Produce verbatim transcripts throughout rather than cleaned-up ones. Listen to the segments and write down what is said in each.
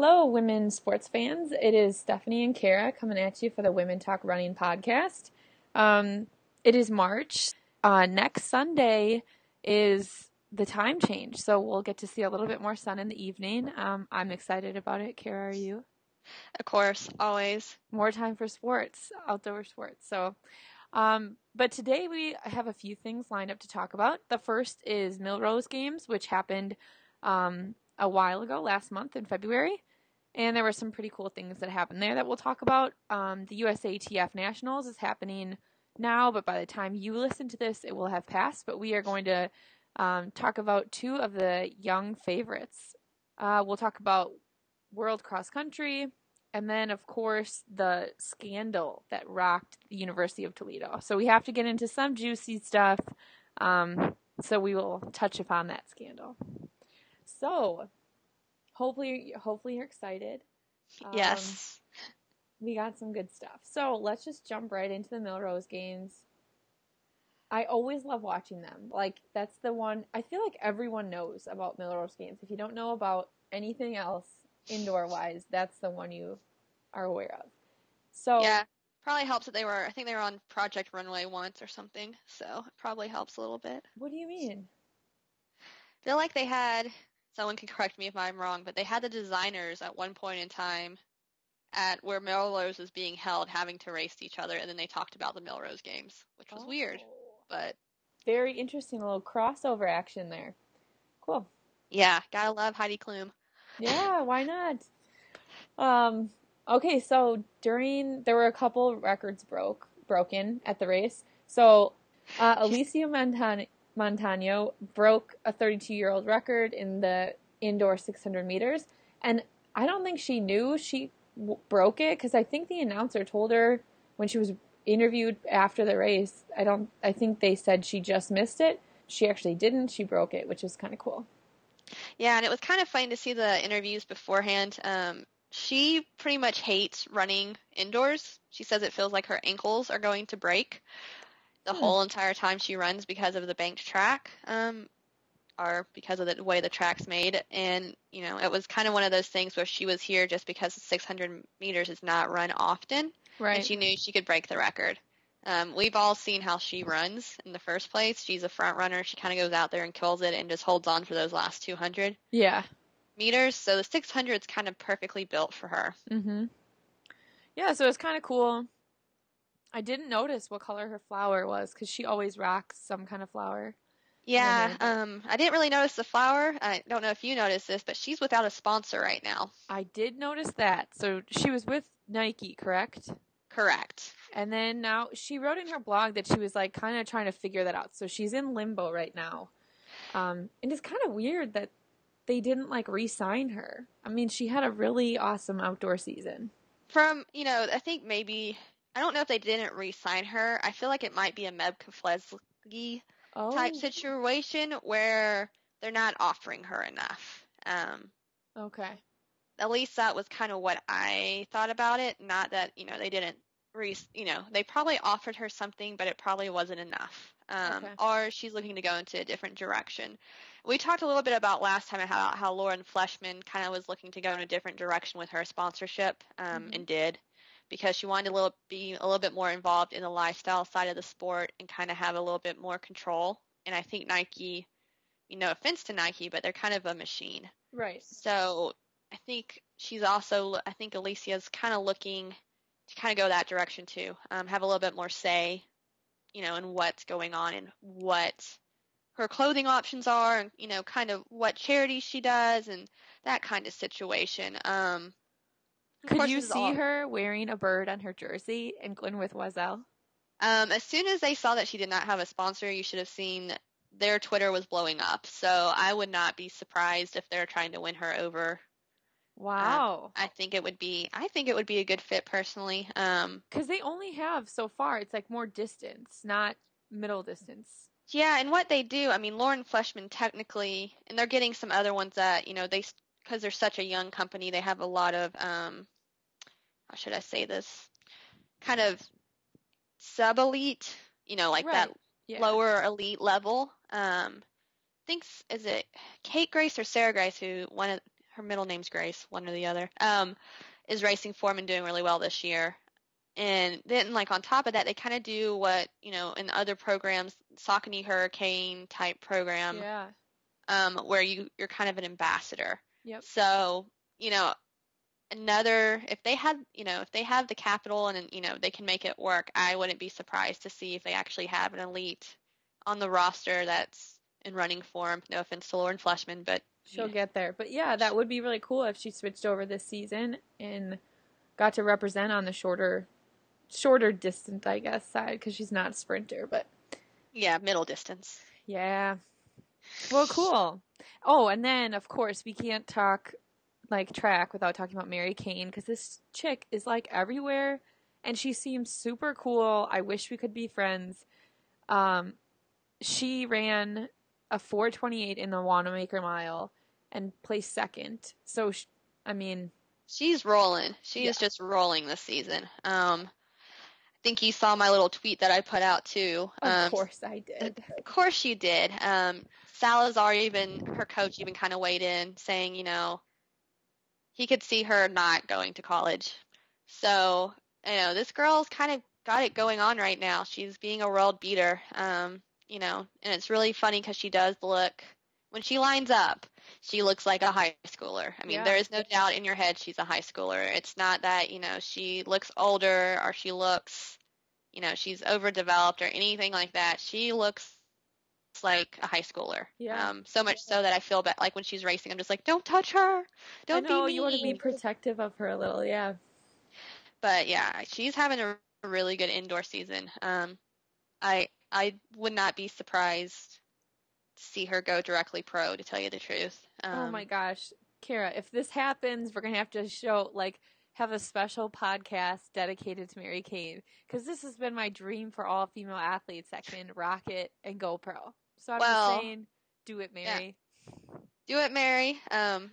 Hello, women sports fans. It is Stephanie and Kara coming at you for the Women Talk Running podcast. Um, it is March. Uh, next Sunday is the time change, so we'll get to see a little bit more sun in the evening. Um, I'm excited about it. Kara, are you? Of course, always. More time for sports, outdoor sports. So, um, but today we have a few things lined up to talk about. The first is Millrose Games, which happened um, a while ago, last month in February. And there were some pretty cool things that happened there that we'll talk about. Um, the U S A T F Nationals is happening now, but by the time you listen to this, it will have passed. But we are going to um, talk about two of the young favorites. Uh, we'll talk about World Cross Country, and then, of course, the scandal that rocked the University of Toledo. So we have to get into some juicy stuff. Um, so we will touch upon that scandal. So hopefully, hopefully you're excited. Um, Yes. We got some good stuff. So let's just jump right into the Millrose Games. I always love watching them. Like, that's the one, I feel like everyone knows about Millrose Games. If you don't know about anything else indoor-wise, that's the one you are aware of. So Yeah, probably helps that they were, I think they were on Project Runway once or something, so it probably helps a little bit. What do you mean? I feel like they had, someone can correct me if I'm wrong, but they had the designers at one point in time at where Millrose was being held having to race each other, and then they talked about the Millrose Games, which was Oh. weird, but Very interesting little crossover action there. Cool. yeah, gotta love Heidi Klum. Yeah, why not? Um, okay, so during, there were a couple records broke broken at the race. So uh, Alicia Montan- Montano broke a thirty-two-year-old record in the indoor six hundred meters, and I don't think she knew she w- broke it because I think the announcer told her when she was interviewed after the race. I don't. I think they said she just missed it. She actually didn't. She broke it, which is kind of cool. Yeah, and it was kind of fun to see the interviews beforehand. Um, she pretty much hates running indoors. She says it feels like her ankles are going to break the Hmm. whole entire time she runs because of the banked track, um, or because of the way the track's made. And, you know, it was kind of one of those things where she was here just because six hundred meters is not run often, Right. and she knew she could break the record. Um, we've all seen how she runs in the first place. She's a front runner. She kind of goes out there and kills it and just holds on for those last two hundred Yeah. meters. So the six hundred is kind of perfectly built for her. Mm-hmm. Yeah, so it's kind of cool. I didn't notice what color her flower was because she always rocks some kind of flower. Yeah, um, I didn't really notice the flower. I don't know if you noticed this, but she's without a sponsor right now. I did notice that. So she was with Nike, correct? Correct. And then now she wrote in her blog that she was like kind of trying to figure that out. So she's in limbo right now. Um, and it's kind of weird that they didn't like re-sign her. I mean, she had a really awesome outdoor season. From, you know, I think maybe, I don't know if they didn't re-sign her. I feel like it might be a Meb Keflezighi Oh. type situation where they're not offering her enough. Um, Okay. At least that was kind of what I thought about it. Not that, you know, they didn't re, you know, they probably offered her something, but it probably wasn't enough. Um, Okay. Or she's looking to go into a different direction. We talked a little bit about last time how how Lauren Fleshman kind of was looking to go in a different direction with her sponsorship, um, Mhm. and did, because she wanted to little, be a little bit more involved in the lifestyle side of the sport and kind of have a little bit more control. And I think Nike, you know, no offense to Nike, but they're kind of a machine. Right. So I think she's also, I think Alicia's kind of looking to kind of go that direction too, um, have a little bit more say, you know, in what's going on and what her clothing options are, and, you know, kind of what charities she does and that kind of situation. Um, of Could course, you this is see all, her wearing a bird on her jersey in Glenwith Wesel? um, as soon as they saw that she did not have a sponsor, you should have seen their Twitter was blowing up. So I would not be surprised if they're trying to win her over. Wow. Um, I think it would be. I think it would be a good fit personally. Um, Because they only have so far. It's like more distance, not middle distance. yeah, and what they do, I mean, Lauren Fleshman technically, and they're getting some other ones that, you know, they, because they're such a young company, they have a lot of, um, how should I say this, kind of sub-elite, you know, like Right. that Yeah. lower elite level. Um, I think, is it Kate Grace or Sarah Grace who one of, her middle name's Grace, one or the other, um, is racing for 'em and doing really well this year. And then, like, on top of that, they kind of do what, you know, in other programs, Saucony Hurricane type program, Yeah. um, where you, you're kind of an ambassador. Yep. So, you know, another, if they had, you know, if they have the capital and, you know, they can make it work, I wouldn't be surprised to see if they actually have an elite on the roster that's in running form. No offense to Lauren Fleshman, but She'll yeah. get there. But yeah, that would be really cool if she switched over this season and got to represent on the shorter shorter distance, I guess, side, because she's not a sprinter, but Yeah, middle distance. yeah. Well, cool. Oh, and then of course we can't talk like track without talking about Mary Kane, because this chick is like everywhere and she seems super cool. I wish we could be friends. Um, she ran a four twenty-eight in the Wanamaker Mile and placed second. So, sh- I mean, She's rolling. She yeah. is just rolling this season. Um, I think you saw my little tweet that I put out too. Of Um, course I did. Of course you did. Um, Salazar, even her coach, even kind of weighed in, saying, you know, he could see her not going to college. So, you know, this girl's kind of got it going on right now. She's being a world beater. Um, you know, and it's really funny because she does look, when she lines up, she looks like a high schooler. I mean, Yeah. there is no doubt in your head she's a high schooler. It's not that, you know, she looks older or she looks, you know, she's overdeveloped or anything like that. She looks like a high schooler. Yeah. Um, so much so that I feel bad. Like when she's racing, I'm just like, don't touch her. Don't I know, be you want to be mean. protective of her a little, yeah. But yeah, she's having a really good indoor season. Um, I I would not be surprised to see her go directly pro, to tell you the truth. Um, Oh my gosh, Kara, if this happens, we're gonna have to show like have a special podcast dedicated to Mary Kane, because this has been my dream for all female athletes that can rocket and go pro. So I'm well, just saying, do it, Mary. Yeah. Do it, Mary. Um,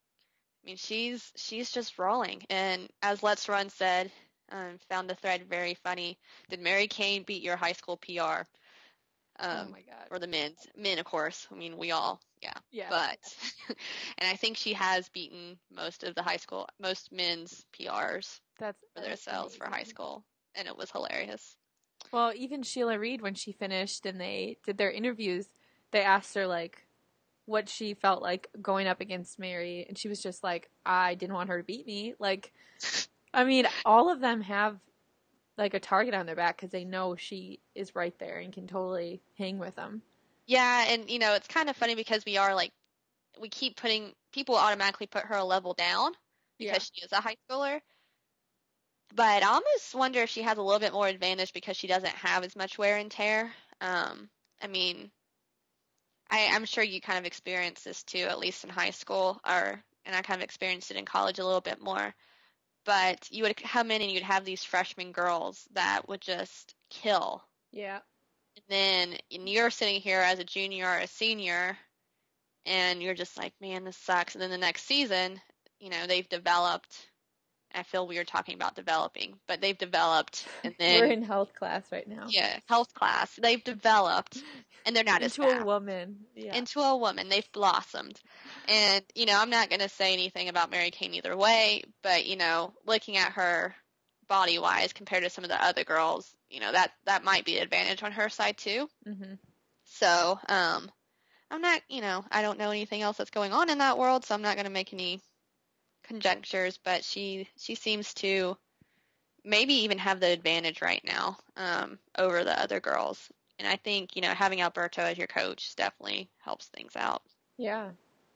I mean, she's she's just rolling. And as Let's Run said, um, found the thread very funny. Did Mary Kane beat your high school P R? Um, oh my god. For the men's men, of course. I mean, we all, yeah. Yeah. But, and I think she has beaten most of the high school, most men's P Rs That's for themselves for high school, and it was hilarious. Well, even Sheila Reed, when she finished and they did their interviews, they asked her like what she felt like going up against Mary, and she was just like, I didn't want her to beat me. Like, I mean, all of them have like a target on their back because they know she is right there and can totally hang with them. Yeah, and you know, it's kind of funny because we are like, we keep putting, people automatically put her a level down because yeah. she is a high schooler. But I almost wonder if she has a little bit more advantage because she doesn't have as much wear and tear. Um, I mean, I, I'm sure you kind of experienced this too, at least in high school, or and I kind of experienced it in college a little bit more. But you would come in and you'd have these freshman girls that would just kill. Yeah. And then and you're sitting here as a junior or a senior, and you're just like, man, this sucks. And then the next season, you know, they've developed. I feel weird talking about developing, but they've developed, and then we're in health class right now. Yeah, health class. They've developed, and they're not into as fast. a woman. Yeah. Into a woman. They've blossomed, and you know, I'm not going to say anything about Mary Kane either way, but you know, looking at her body wise compared to some of the other girls, you know, that that might be an advantage on her side too. Mm-hmm. So, um, I'm not, you know, I don't know anything else that's going on in that world, so I'm not going to make any conjectures, but she she seems to maybe even have the advantage right now um, over the other girls. And I think, you know, having Alberto as your coach definitely helps things out. Yeah.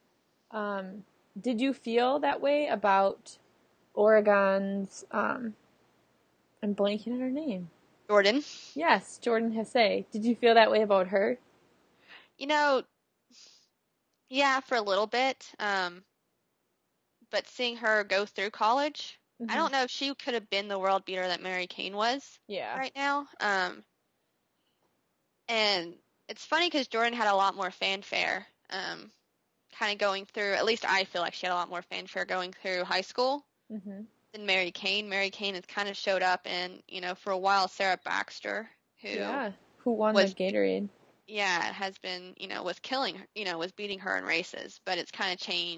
Um, did you feel that way about Oregon's, um, I'm blanking on her name. Jordan? Yes, Jordan Hesse. Did you feel that way about her? You know, yeah, for a little bit. Um, but seeing her go through college, mm-hmm. I don't know if she could have been the world beater that Mary Kane was yeah. right now. Um, and it's funny because Jordan had a lot more fanfare um, kind of going through, at least I feel like she had a lot more fanfare going through high school mm-hmm. than Mary Kane. Mary Kane has kind of showed up, and, you know, for a while, Sarah Baxter, who yeah, who won was, the Gatorade. Yeah, has been, you know, was killing her, you know, was beating her in races, but it's kind of changed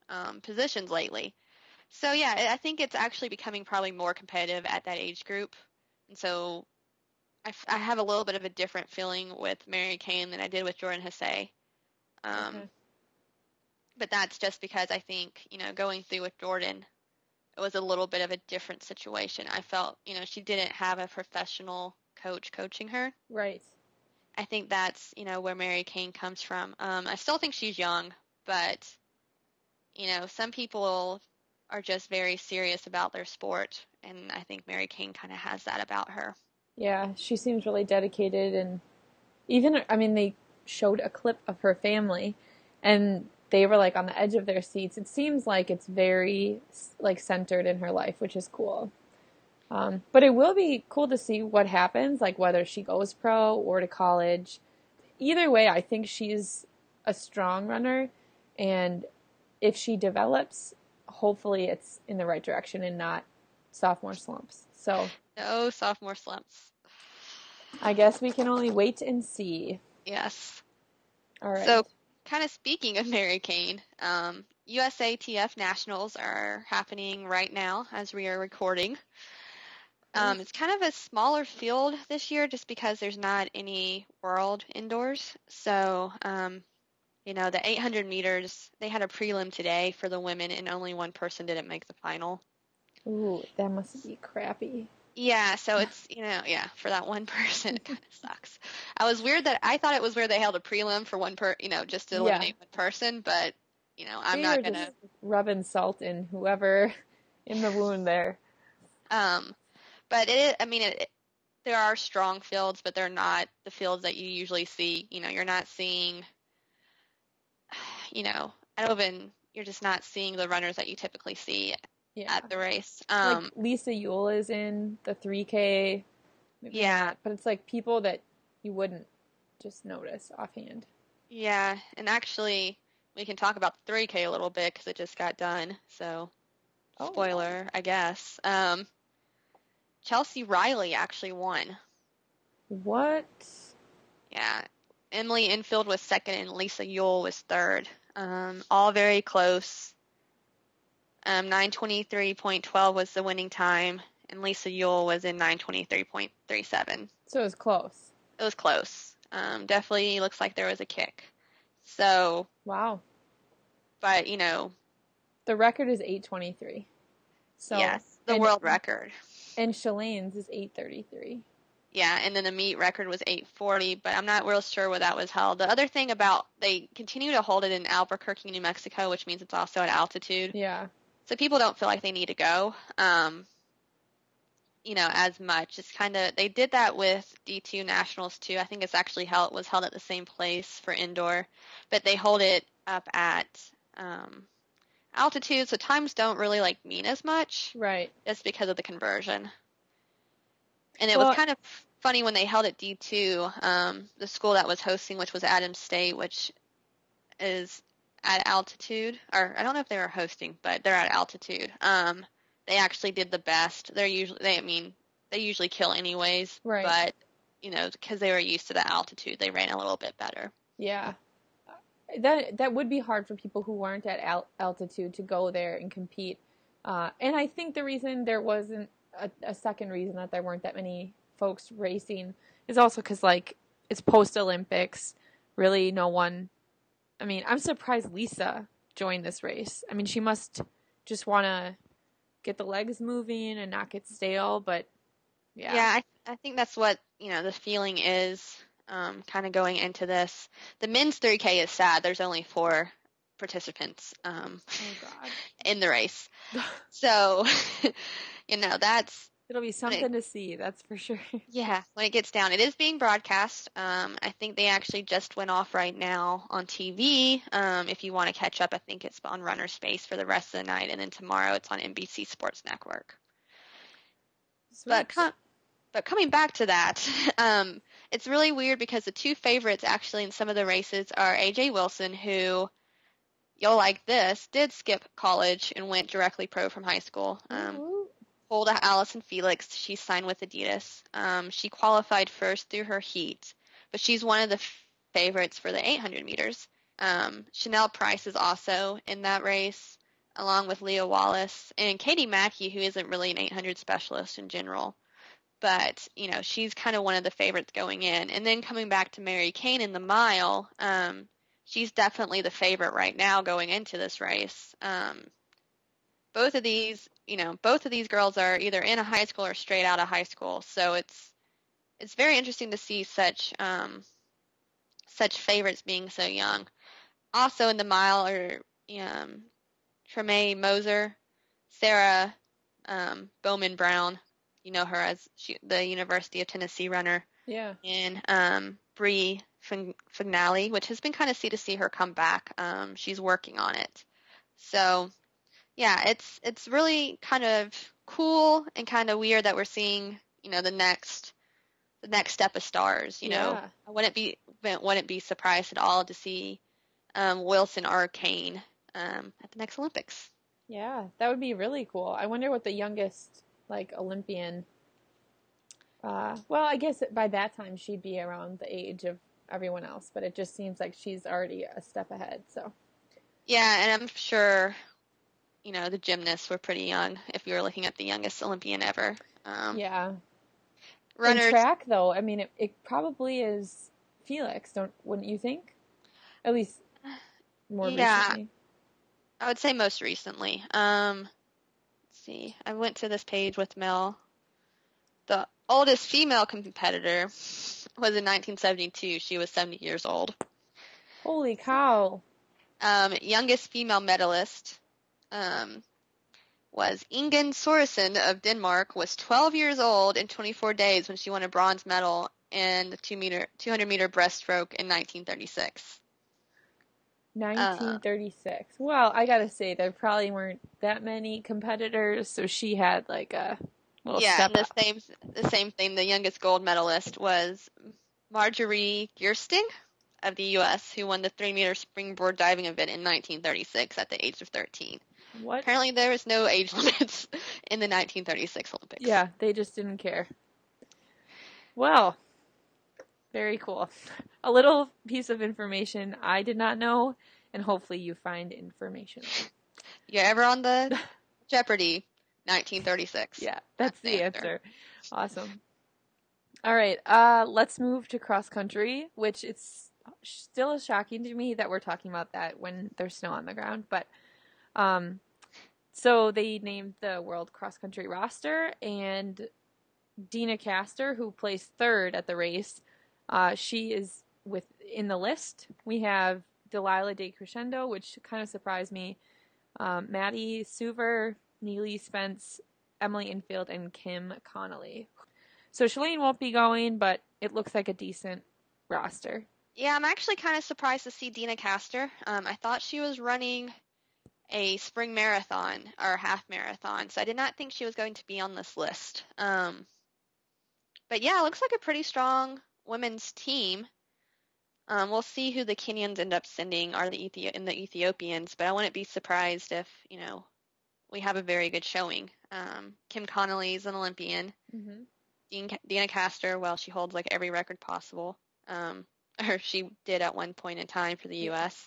um, positions lately. So yeah, I I think it's actually becoming probably more competitive at that age group. And so I, f- I have a little bit of a different feeling with Mary Kane than I did with Jordan Hesse. Um, Okay. but that's just because I think, you know, going through with Jordan, it was a little bit of a different situation. I felt, you know, she didn't have a professional coach coaching her. Right. I think that's, you know, where Mary Kane comes from. Um, I still think she's young, but, you know, some people are just very serious about their sport, and I think Mary Kane kind of has that about her. Yeah, she seems really dedicated, and even I mean they showed a clip of her family, and they were like on the edge of their seats. It seems like it's very like centered in her life, which is cool. Um, but it will be cool to see what happens, like whether she goes pro or to college. Either way, I think she's a strong runner, and if she develops, hopefully it's in the right direction and not sophomore slumps. So No sophomore slumps. I guess we can only wait and see. Yes. All right. So, kind of speaking of Mary Kane, um, U S A T F Nationals are happening right now as we are recording. Um, it's kind of a smaller field this year just because there's not any world indoors. So, um, you know, the eight hundred meters, they had a prelim today for the women and only one person didn't make the final. Ooh, that must be crappy. Yeah, so it's, you know, yeah, for that one person, it kind of sucks. I was weird that I thought it was where they held a prelim for one per, you know, just to Yeah, eliminate one person, but, you know, I'm they were not just gonna, rubbing salt in whoever in the wound there. um, but it, I mean, it, there are strong fields, but they're not the fields that you usually see. You know, you're not seeing, you know, I don't even, you're just not seeing the runners that you typically see Yeah. at the race. Like Um, Lisa Yule is in the three K, maybe yeah, not, but it's like people that you wouldn't just notice offhand. yeah, and actually, we can talk about the three K a little bit because it just got done. So, Oh, spoiler, I guess. Um, Chelsea Riley actually won. what? Yeah, Emily Infield was second and Lisa Yule was third. Um, all very close. Um, nine twenty-three point one two was the winning time, and Lisa Yule was in nine twenty-three point three seven. So it was close. It was close. Um, definitely looks like there was a kick. So, Wow. but you know, The record is eight twenty-three. So, yes, the and world record. and Shalane's is eight thirty-three. Yeah, and then the meet record was eight forty, but I'm not real sure where that was held. The other thing about they continue to hold it in Albuquerque, New Mexico, which means it's also at altitude. Yeah. So people don't feel like they need to go, um, you know, as much. It's kind of they did that with D two Nationals too. I think it's actually held was held at the same place for indoor, but they hold it up at um, altitude, so times don't really like mean as much Right. just because of the conversion. And it was Well, kind of funny when they held at D two, um, the school that was hosting, which was Adams State, which is at altitude, or I don't know if they were hosting, but they're at altitude. Um, they actually did the best. They're usually, they, I mean, they usually kill anyways, right. but, you know, because they were used to the altitude, they ran a little bit better. Yeah. That that would be hard for people who weren't at al- altitude to go there and compete. Uh, and I think the reason there wasn't a, a second reason that there weren't that many folks racing is also because like it's post Olympics. Really, no one. I mean, I'm surprised Lisa joined this race. I mean, she must just want to get the legs moving and not get stale. But yeah, Yeah, I, I think that's what, you know, the feeling is um, kind of going into this. The men's three K is sad. There's only four participants um, oh in the race. god, So, you know, that's it'll be when it, something to see. That's for sure. yeah, when it gets down. It is being broadcast. Um, I think they actually just went off right now on T V. Um, if you want to catch up, I think it's on Runner Space for the rest of the night, and then tomorrow it's on N B C Sports Network. Sweet. But com- but coming back to that, um, it's really weird because the two favorites actually in some of the races are A J Wilson, who you'll like this, did skip college and went directly pro from high school. Um, Ooh. Holda Allison Felix, she signed with Adidas. Um, she qualified first through her heat, but she's one of the f- favorites for the eight hundred meters. Um, Chanel Price is also in that race, along with Leah Wallace and Katie Mackey, who isn't really an eight hundred specialist in general. But, you know, she's kind of one of the favorites going in. And then coming back to Mary Kane in the mile, um, she's definitely the favorite right now going into this race. Um, both of these, you know, both of these girls are either in a high school or straight out of high school. So it's it's very interesting to see such um, such favorites being so young. Also in the mile are um, Tremaine Moser, Sarah um, Bowman Brown. You know her as she, the University of Tennessee runner. Yeah. And um, Bree Fignali, which has been kind of see to see her come back. Um, she's working on it. So, yeah, it's it's really kind of cool and kind of weird that we're seeing, you know, the next the next step of stars. You know, Yeah. I wouldn't be wouldn't be surprised at all to see um, Wilson or Kane um, at the next Olympics. Yeah, that would be really cool. I wonder what the youngest like Olympian. Uh, well, I guess by that time she'd be around the age of everyone else, but it just seems like she's already a step ahead. So. Yeah, and I'm sure, you know, the gymnasts were pretty young if you were looking at the youngest Olympian ever. Um, yeah. Runners. In track, though, I mean, it, it probably is Felix, don't wouldn't you think? At least more yeah, recently. I would say most recently. Um, let's see. I went to this page with Mel. The oldest female competitor was in nineteen seventy-two. She was seventy years old. Holy cow. Um, youngest female medalist um, was Ingen Soresen of Denmark, was twelve years old and twenty-four days when she won a bronze medal in the two meter, two hundred meter breaststroke in nineteen thirty-six. nineteen thirty-six. Uh, well, I gotta say, there probably weren't that many competitors, so she had like a little yeah, step and the up. same the same thing. The youngest gold medalist was Marjorie Gersting of the U S, who won the three meter springboard diving event in nineteen thirty-six at the age of thirteen. What? Apparently, there was no age limits in the nineteen thirty-six Olympics. Yeah, they just didn't care. Well, very cool. A little piece of information I did not know, and hopefully you find information. You're ever on the Jeopardy, nineteen thirty-six. Yeah, that's, that's the answer. answer. Awesome. All right, uh, let's move to cross country, which it's still shocking to me that we're talking about that when there's snow on the ground. But um, so they named the world cross country roster, and Deena Kastor, who placed third at the race, uh, she is with in the list. We have Delilah DeCrescendo, which kind of surprised me. Um, Maddie Suver, Neely Spence, Emily Infield, and Kim Connolly. So Shalane won't be going, but it looks like a decent roster. Yeah, I'm actually kind of surprised to see Deena Kastor. Um, I thought she was running a spring marathon or half marathon, so I did not think she was going to be on this list. Um, but yeah, it looks like a pretty strong women's team. Um, we'll see who the Kenyans end up sending are the Ethi- and the Ethiopians, but I wouldn't be surprised if, you know, we have a very good showing. Um, Kim Connolly is an Olympian. Mm-hmm. Dean, Deena Kastor, well, she holds like every record possible. Um, or she did at one point in time for the U S.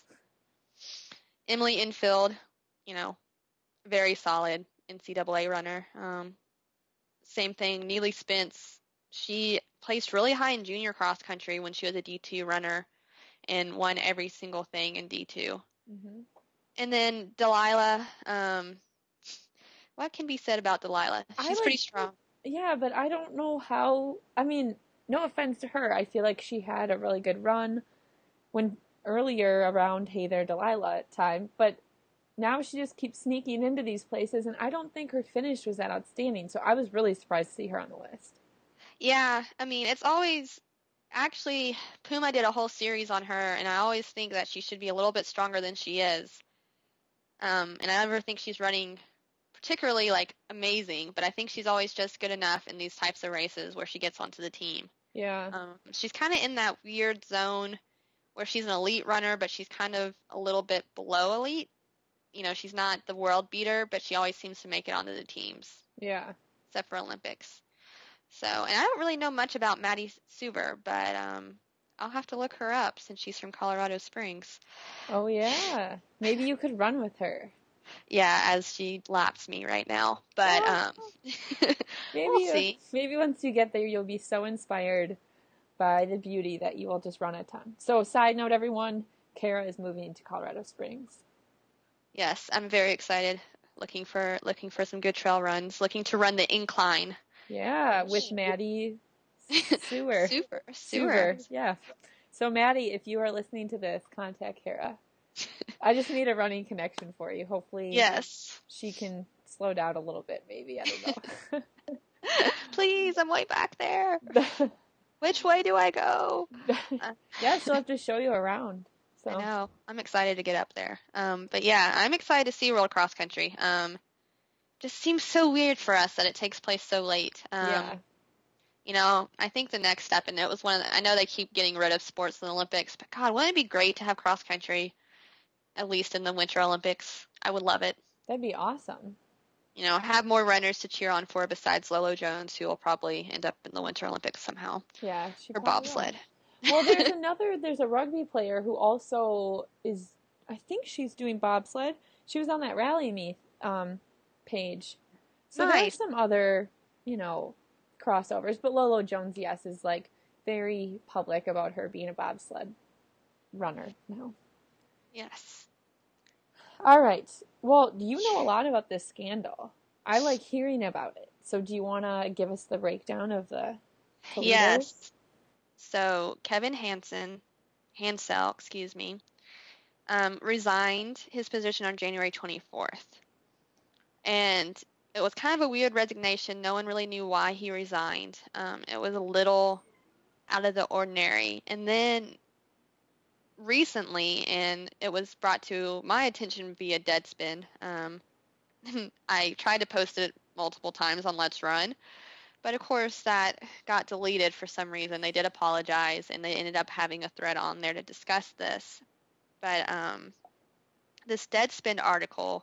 Emily Infield, you know, very solid N C double A runner. Um, same thing, Neely Spence. She placed really high in junior cross country when she was a D two runner and won every single thing in D two. Mm-hmm. And then Delilah, um, what can be said about Delilah? She's like, pretty strong. Yeah, but I don't know how, I mean, no offense to her. I feel like she had a really good run when earlier around Hey There Delilah time, but now she just keeps sneaking into these places, and I don't think her finish was that outstanding, so I was really surprised to see her on the list. Yeah, I mean, it's always, actually, Puma did a whole series on her, and I always think that she should be a little bit stronger than she is. Um, and I never think she's running particularly, like, amazing, but I think she's always just good enough in these types of races where she gets onto the team. Yeah. Um, she's kind of in that weird zone where she's an elite runner, but she's kind of a little bit below elite. You know, she's not the world beater, but she always seems to make it onto the teams. Yeah. Except for Olympics. So, and I don't really know much about Maddie Suver, but um, I'll have to look her up since she's from Colorado Springs. Oh yeah. Maybe you could run with her. Yeah, as she laps me right now. But Oh, um maybe we'll you, see. maybe once you get there, you'll be so inspired by the beauty that you will just run a ton. So, side note, everyone, Kara is moving to Colorado Springs. Yes, I'm very excited. Looking for looking for some good trail runs. Looking to run the incline. Yeah, with Which Maddie Sewer. super Sewer, sewer. yeah. So, Maddie, if you are listening to this, contact Kara. I just need a running connection for you. Hopefully, Yes. she can slow down a little bit, maybe. I don't know. Please, I'm way back there. Which way do I go? Uh, Yeah, she'll have to show you around. So. I know. I'm excited to get up there. Um, but yeah, I'm excited to see World Cross Country. Um, just seems so weird for us that it takes place so late. Um, Yeah. You know, I think the next step, and it was one of the, I know they keep getting rid of sports in the Olympics, but God, wouldn't it be great to have cross country at least in the Winter Olympics? I would love it. That'd be awesome. You know, have more runners to cheer on for besides Lolo Jones, who will probably end up in the Winter Olympics somehow. Yeah, she Or probably bobsled. will. Well, there's another, there's a rugby player who also is, I think she's doing bobsled. She was on that Rally Me um, page. So there's Nice. some other, you know, crossovers. But Lolo Jones, yes, is like very public about her being a bobsled runner now. Yes. All right. Well, you know a lot about this scandal. I like hearing about it. So do you want to give us the breakdown of the Toledos? Yes. So Kevin Hansen, Hansel, excuse me, um, resigned his position on January twenty-fourth. And it was kind of a weird resignation. No one really knew why he resigned. Um, it was a little out of the ordinary. And then recently, and it was brought to my attention via Deadspin. Um, I tried to post it multiple times on Let's Run, but of course that got deleted for some reason. They did apologize, and they ended up having a thread on there to discuss this. But um, this Deadspin article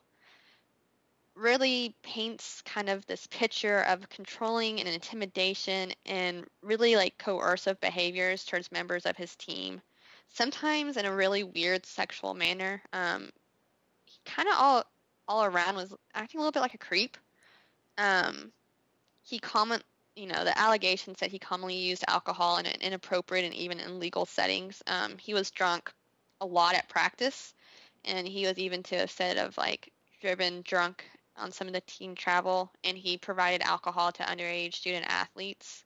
really paints kind of this picture of controlling and intimidation and really like coercive behaviors towards members of his team, sometimes in a really weird sexual manner. Um, he kind of all all around was acting a little bit like a creep. Um, he comment, you know, the allegations that he commonly used alcohol in inappropriate and even illegal settings. Um, he was drunk a lot at practice, and he was even to have said of like driven drunk on some of the team travel, and he provided alcohol to underage student athletes.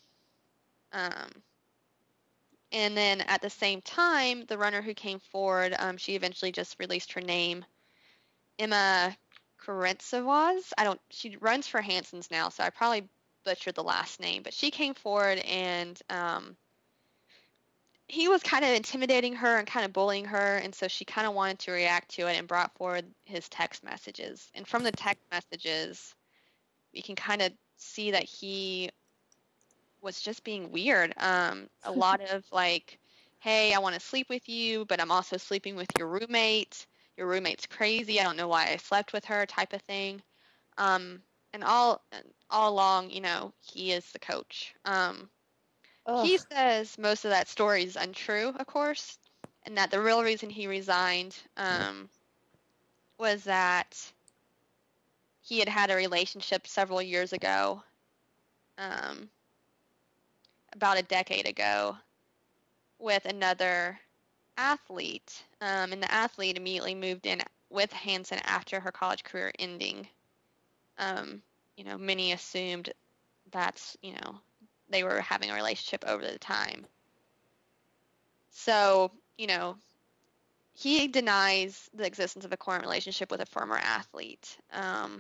Um, and then at the same time, the runner who came forward, um, she eventually just released her name, Emma Karentsevaz. I don't. She runs for Hanson's now, so I probably butchered the last name, but she came forward and um, he was kind of intimidating her and kind of bullying her, and so she kind of wanted to react to it and brought forward his text messages. And from the text messages, you can kind of see that he was just being weird. Um, a lot of like, hey, I want to sleep with you, but I'm also sleeping with your roommate. Your roommate's crazy. I don't know why I slept with her, type of thing. Um, and all all along, you know, he is the coach. Um, Ugh. he says most of that story is untrue, of course, and that the real reason he resigned um, was that he had had a relationship several years ago, um, about a decade ago, with another athlete, um, and the athlete immediately moved in with Hansen after her college career ending. Um, you know, many assumed that's, you know, they were having a relationship over the time. So, you know, he denies the existence of a current relationship with a former athlete. Um,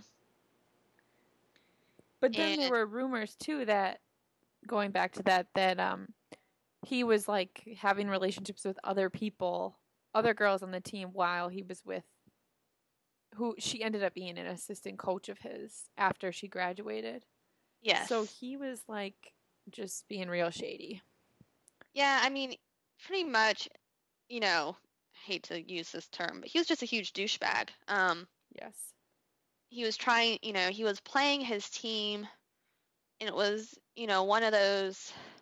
but then and there were rumors too that, going back to that, that um he was like having relationships with other people, other girls on the team while he was with who she ended up being an assistant coach of his after she graduated. yes. So he was like just being real shady. Yeah, I mean, pretty much, you know, I hate to use this term, but he was just a huge douchebag. Um, Yes. he was trying, you know, he was playing his team, and it was, you know, one of those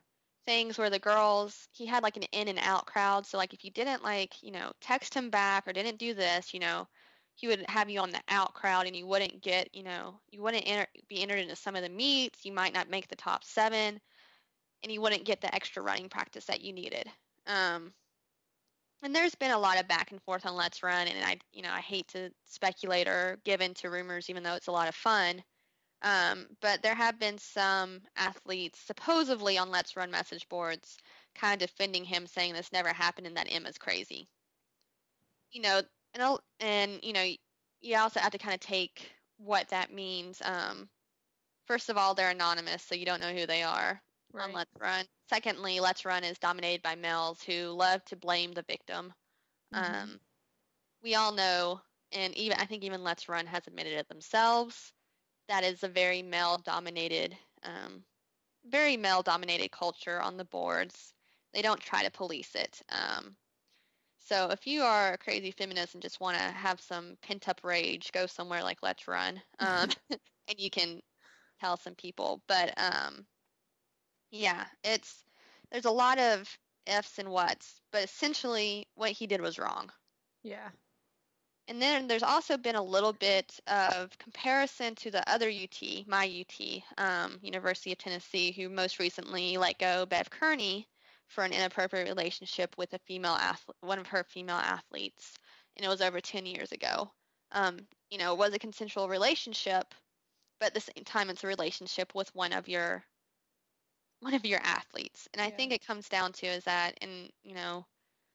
things where the girls, he had like an in and out crowd. So like if you didn't like, you know, text him back or didn't do this, you know, he would have you on the out crowd and you wouldn't get, you know, you wouldn't enter, be entered into some of the meets. You might not make the top seven and you wouldn't get the extra running practice that you needed. Um, and there's been a lot of back and forth on Let's Run, and I, you know, I hate to speculate or give in to rumors, even though it's a lot of fun. Um, but there have been some athletes supposedly on Let's Run message boards kind of defending him, saying this never happened and that Emma's crazy. You know, and I'll, and you know, you also have to kind of take what that means. Um, first of all, they're anonymous, so you don't know who they are on Right. Let's Run. Secondly, Let's Run is dominated by males who love to blame the victim. Mm-hmm. Um, we all know, and even I think even Let's Run has admitted it themselves, that is a very male-dominated, um, very male-dominated culture on the boards. They don't try to police it. Um, so if you are a crazy feminist and just want to have some pent-up rage, go somewhere like Let's Run, um, and you can tell some people. But um, yeah, it's there's a lot of ifs and whats, but essentially what he did was wrong. Yeah. And then there's also been a little bit of comparison to the other U T, my U T, um, University of Tennessee, who most recently let go Bev Kearney for an inappropriate relationship with a female athlete, one of her female athletes, and it was over ten years ago. Um, you know, it was a consensual relationship, but at the same time, it's a relationship with one of your one of your athletes, and I Yeah. think it comes down to is that, and you know,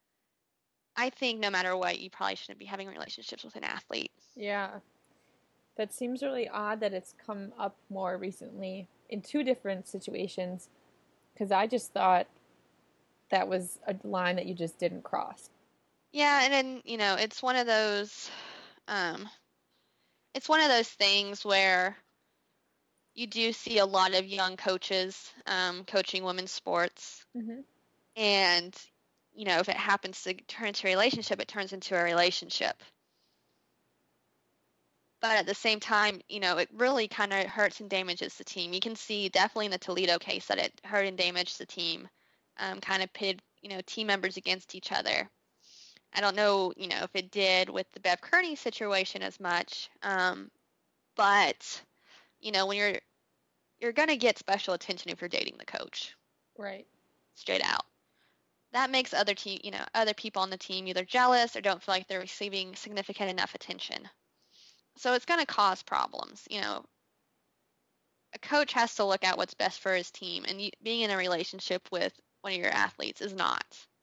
I think no matter what, you probably shouldn't be having relationships with an athlete. Yeah. That seems really odd that it's come up more recently in two different situations because I just thought that was a line that you just didn't cross. Yeah, and then, you know, it's one of those um it's one of those things where you do see a lot of young coaches um, coaching women's sports, Mm-hmm. and you know, if it happens to turn into a relationship, it turns into a relationship. But at the same time, you know, it really kind of hurts and damages the team. You can see definitely in the Toledo case that it hurt and damaged the team, um, kind of pitted, you know, team members against each other. I don't know, you know, if it did with the Bev Kearney situation as much, um, but you know, when you're you're gonna get special attention if you're dating the coach, Right. straight out. That makes other team, you know, other people on the team either jealous or don't feel like they're receiving significant enough attention. So it's gonna cause problems. You know, a coach has to look at what's best for his team, and you, being in a relationship with one of your athletes is not.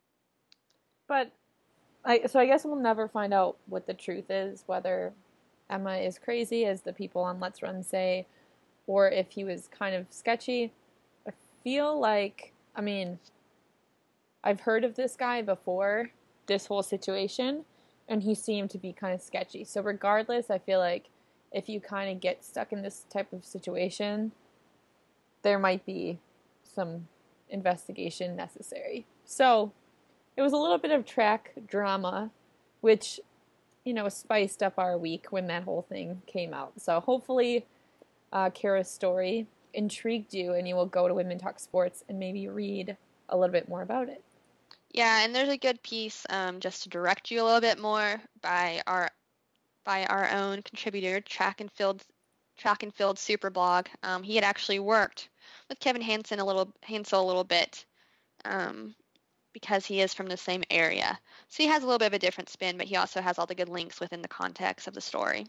But I so I guess we'll never find out what the truth is, whether Emma is crazy, as the people on Let's Run say, or if he was kind of sketchy. I feel like, I mean, I've heard of this guy before, this whole situation, and he seemed to be kind of sketchy. So, regardless, I feel like if you kind of get stuck in this type of situation, there might be some investigation necessary. So, it was a little bit of track drama, which, you know, spiced up our week when that whole thing came out. So, hopefully, uh, Kara's story intrigued you and you will go to Women Talk Sports and maybe read a little bit more about it. Yeah, and there's a good piece um, just to direct you a little bit more by our by our own contributor, Track and Field Track and Field Superblog. Um, he had actually worked with Kevin Hansen a little Hansel a little bit um, because he is from the same area. So he has a little bit of a different spin, but he also has all the good links within the context of the story.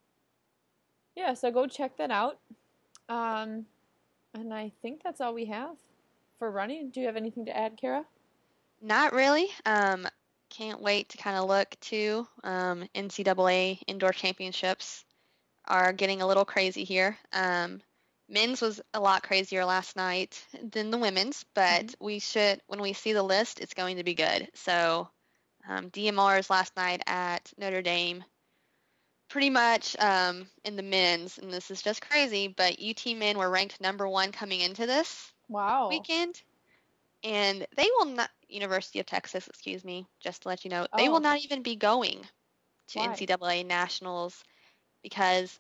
Yeah, so go check that out. Um, and I think that's all we have for running. Do you have anything to add, Kara? Not really. Um, can't wait to kind of look too. Um, N C double A indoor championships are getting a little crazy here. Um, men's was a lot crazier last night than the women's, but mm-hmm. we should, when we see the list, it's going to be good. So um, D M Rs last night at Notre Dame, pretty much um, in the men's, and this is just crazy, but U T men were ranked number one coming into this wow. weekend. And they will not, University of Texas, excuse me, just to let you know, oh, they will okay. not even be going to Why? N C double A nationals because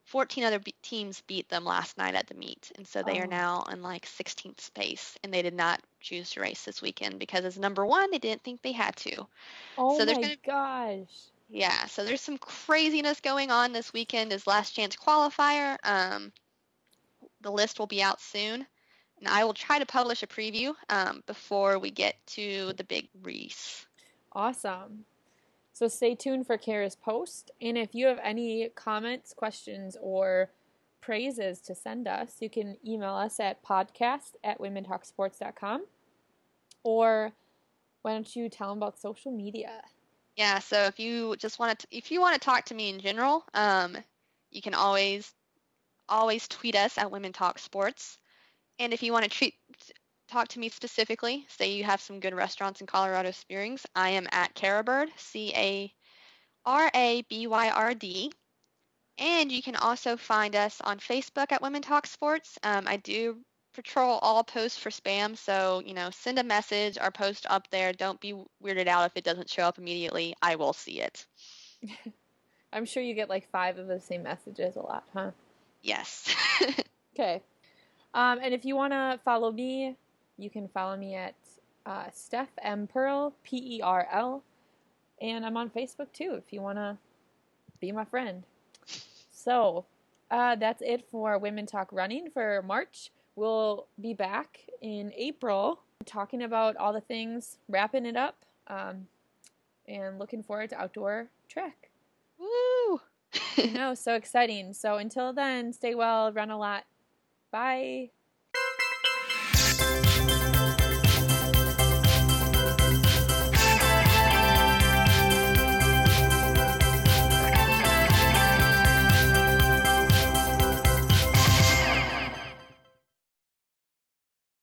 fourteen other be- teams beat them last night at the meet, and so they are Oh. now in like sixteenth space, and they did not choose to race this weekend because as number one, they didn't think they had to. Oh So there's my gonna, gosh. yeah, so there's some craziness going on this weekend as last chance qualifier. Um, the list will be out soon, and I will try to publish a preview um, before we get to the big race. Awesome. So stay tuned for Kara's post. And if you have any comments, questions, or praises to send us, you can email us at podcast at women talk sports dot com. Or why don't you tell them about social media? Yeah, so if you just want to, if you want to talk to me in general, um, you can always, always tweet us at Women Talk Sports. And if you want to treat, talk to me specifically, say you have some good restaurants in Colorado Springs, I am at Carabird, C A R A B Y R D. And you can also find us on Facebook at Women Talk Sports. Um, I do patrol all posts for spam, so, you know, send a message or post up there. Don't be weirded out if it doesn't show up immediately. I will see it. I'm sure you get like five of the same messages a lot, huh? Yes. Okay. Um, and if you want to follow me, you can follow me at uh, Steph M. Pearl, P E R L. And I'm on Facebook too if you want to be my friend. So uh, that's it for Women Talk Running for March. We'll be back in April talking about all the things, wrapping it up, um, and looking forward to outdoor track. Woo! I know, so exciting. So until then, stay well, run a lot. Bye.